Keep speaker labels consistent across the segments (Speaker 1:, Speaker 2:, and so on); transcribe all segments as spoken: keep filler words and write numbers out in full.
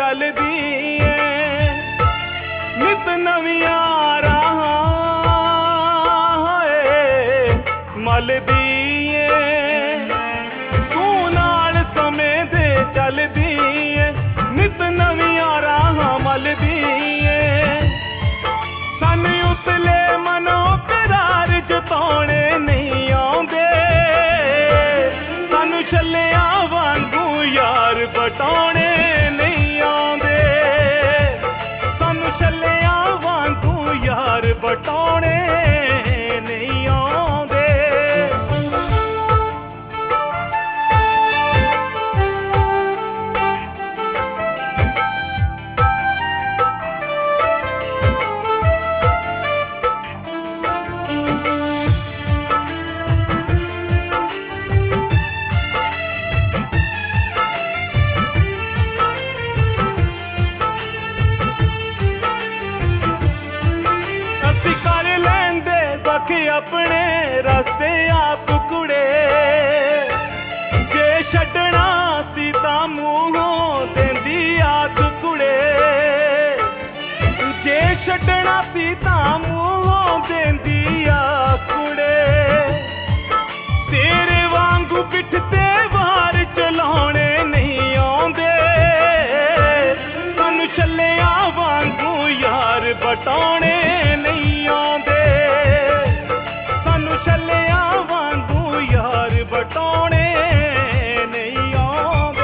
Speaker 1: चलदी है नित नवियां राहां मलदी है तू नाल समय दे चलदी है नित नवियां राहां मलदी है सानू उतले मनो करार जताने नहीं आउंदे सानू छल्लियां वांगू यार बटाने नहीं आउंदे सानू छल्लियां वांगू यार बटाने नहीं आउंदे अपने रस्ते आप कुड़े जे छड्डना सी तां मूंहों देंदी आख कुड़े जे छड्डना सी तां मूंहों देंदी आख कुड़े तेरे वांगू पिठ ते वार चलाने नहीं आउंदे सानू छल्लियां वांगू यार बटाने नहीं आउंदे छल्लियां वांगू यार बटाने नहीं आउंदे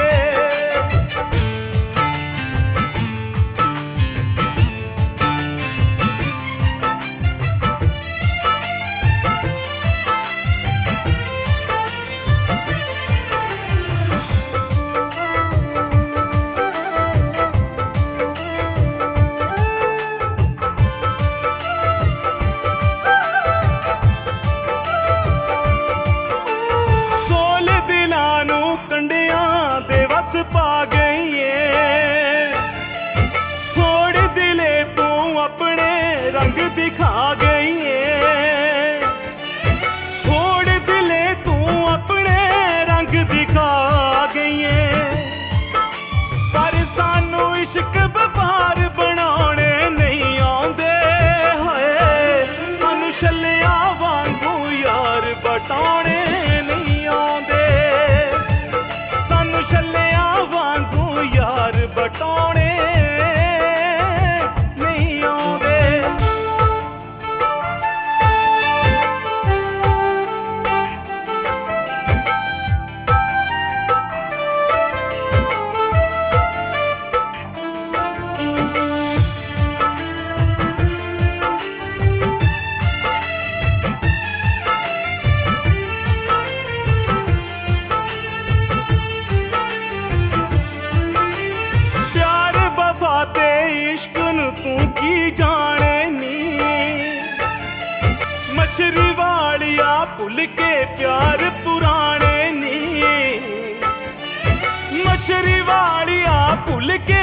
Speaker 1: पा गई है छोड़ दिले तू अपने रंग दिखा गई है छोड़ दिले तू अपने रंग दिखा गई है पर सानू इश्क व्यापार बनाने नहीं आउंदे हाय सानू छल्लियां वांगू यार बटाने नहीं आउंदे सानू छल्लियां वांगू यार बटाने नहीं आउंदे तू की जाने नी मछरी वालिया भुल के प्यार पुराने नी मछरी वालिया भुल के